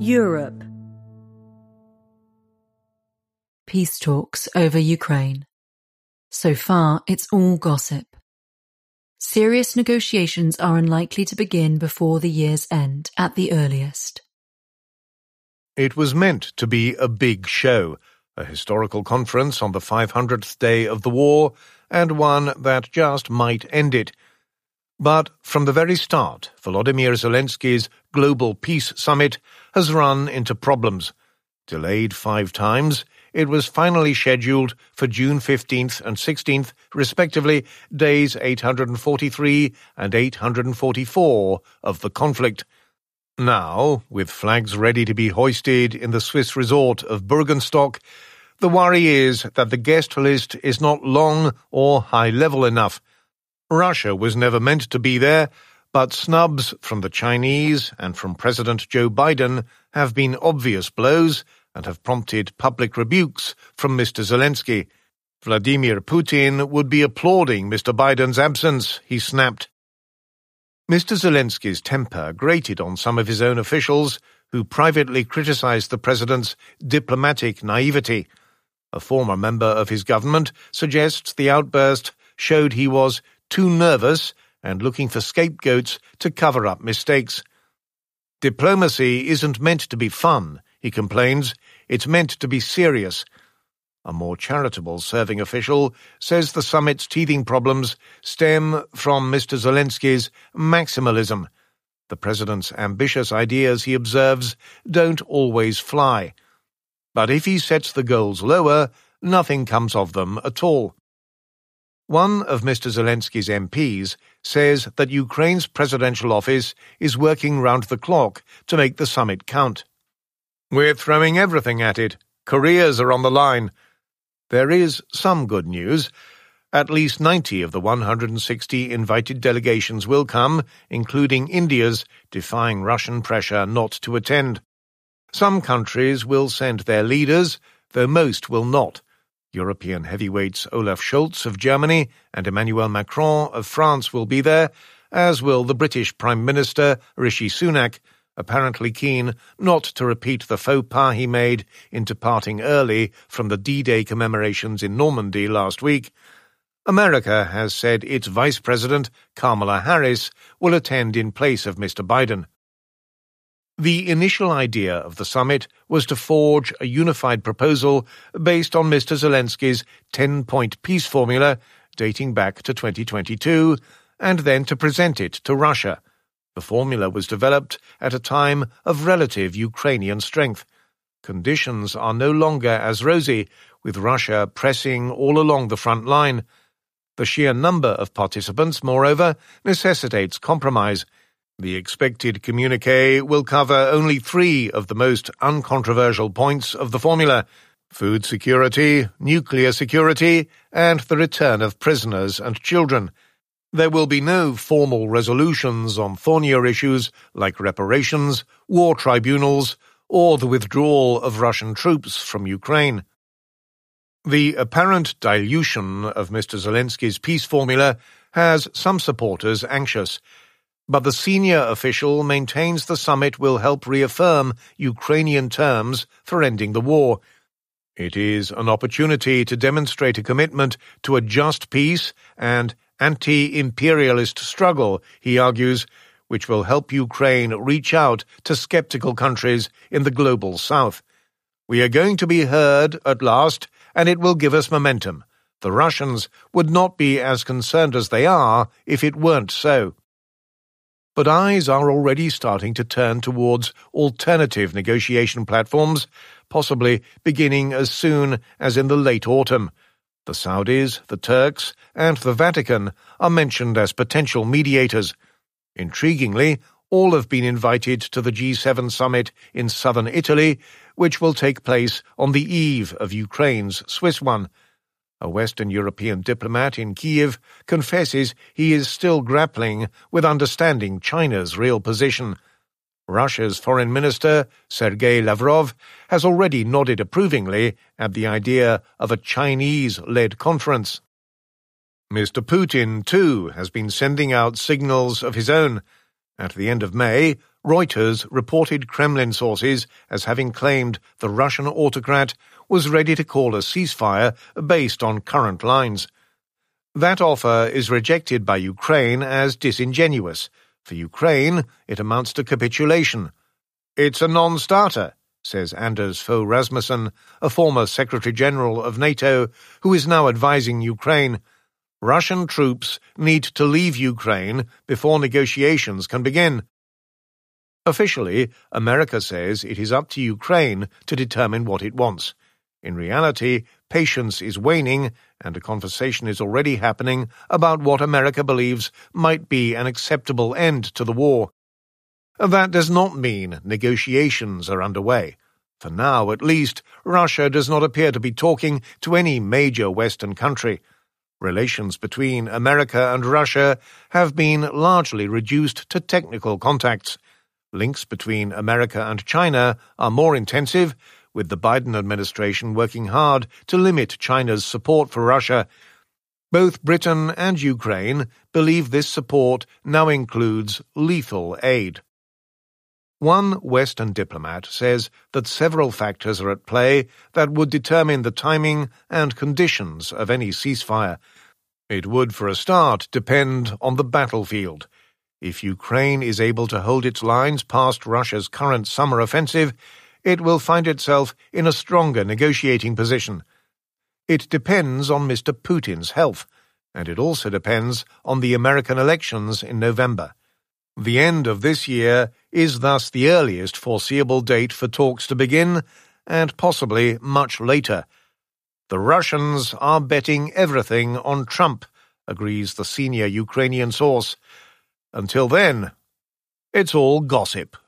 Europe. Peace talks over Ukraine. So far, it's all gossip. Serious negotiations are unlikely to begin before the year's end, at the earliest. It was meant to be a big show, a historical conference on the 500th day of the war, and one that just might end it. But from the very start, Volodymyr Zelensky's Global Peace Summit has run into problems. Delayed 5 times, it was finally scheduled for June 15th and 16th, respectively, days 843 and 844 of the conflict. Now, with flags ready to be hoisted in the Swiss resort of Bürgenstock, the worry is that the guest list is not long or high-level enough. Russia was never meant to be there, but snubs from the Chinese and from President Joe Biden have been obvious blows and have prompted public rebukes from Mr. Zelensky. Vladimir Putin would be applauding Mr. Biden's absence, he snapped. Mr. Zelensky's temper grated on some of his own officials, who privately criticized the president's diplomatic naivety. A former member of his government suggests the outburst showed he was too nervous and looking for scapegoats to cover up mistakes. Diplomacy isn't meant to be fun, he complains. It's meant to be serious. A more charitable serving official says the summit's teething problems stem from Mr. Zelensky's maximalism. The president's ambitious ideas, he observes, don't always fly. But if he sets the goals lower, nothing comes of them at all. One of Mr. Zelensky's MPs says that Ukraine's presidential office is working round the clock to make the summit count. We're throwing everything at it. Careers are on the line. There is some good news. At least 90 of the 160 invited delegations will come, including India's, defying Russian pressure not to attend. Some countries will send their leaders, though most will not. European heavyweights Olaf Scholz of Germany and Emmanuel Macron of France will be there, as will the British Prime Minister Rishi Sunak, apparently keen not to repeat the faux pas he made in departing early from the D-Day commemorations in Normandy last week. America has said its Vice President, Kamala Harris, will attend in place of Mr. Biden. The initial idea of the summit was to forge a unified proposal based on Mr. Zelensky's 10-point peace formula dating back to 2022, and then to present it to Russia. The formula was developed at a time of relative Ukrainian strength. Conditions are no longer as rosy, with Russia pressing all along the front line. The sheer number of participants, moreover, necessitates compromise. The expected communiqué will cover only 3 of the most uncontroversial points of the formula: food security, nuclear security, and the return of prisoners and children. There will be no formal resolutions on thornier issues like reparations, war tribunals, or the withdrawal of Russian troops from Ukraine. The apparent dilution of Mr. Zelensky's peace formula has some supporters anxious, but the senior official maintains the summit will help reaffirm Ukrainian terms for ending the war. It is an opportunity to demonstrate a commitment to a just peace and anti-imperialist struggle, he argues, which will help Ukraine reach out to skeptical countries in the global south. We are going to be heard at last, and it will give us momentum. The Russians would not be as concerned as they are if it weren't so. But eyes are already starting to turn towards alternative negotiation platforms, possibly beginning as soon as in the late autumn. The Saudis, the Turks, and the Vatican are mentioned as potential mediators. Intriguingly, all have been invited to the G7 summit in southern Italy, which will take place on the eve of Ukraine's Swiss one. A Western European diplomat in Kiev confesses he is still grappling with understanding China's real position. Russia's Foreign Minister, Sergei Lavrov, has already nodded approvingly at the idea of a Chinese-led conference. Mr. Putin, too, has been sending out signals of his own. At the end of May, Reuters reported Kremlin sources as having claimed the Russian autocrat was ready to call a ceasefire based on current lines. That offer is rejected by Ukraine as disingenuous. For Ukraine, it amounts to capitulation. It's a non-starter, says Anders Fogh Rasmussen, a former Secretary-General of NATO, who is now advising Ukraine. Russian troops need to leave Ukraine before negotiations can begin. Officially, America says it is up to Ukraine to determine what it wants. In reality, patience is waning, and a conversation is already happening about what America believes might be an acceptable end to the war. That does not mean negotiations are underway. For now, at least, Russia does not appear to be talking to any major Western country. Relations between America and Russia have been largely reduced to technical contacts. Links between America and China are more intensive, with the Biden administration working hard to limit China's support for Russia. Both Britain and Ukraine believe this support now includes lethal aid. One Western diplomat says that several factors are at play that would determine the timing and conditions of any ceasefire. It would, for a start, depend on the battlefield. If Ukraine is able to hold its lines past Russia's current summer offensive, it will find itself in a stronger negotiating position. It depends on Mr. Putin's health, and it also depends on the American elections in November. The end of this year is thus the earliest foreseeable date for talks to begin, and possibly much later. The Russians are betting everything on Trump, agrees the senior Ukrainian source. Until then, it's all gossip.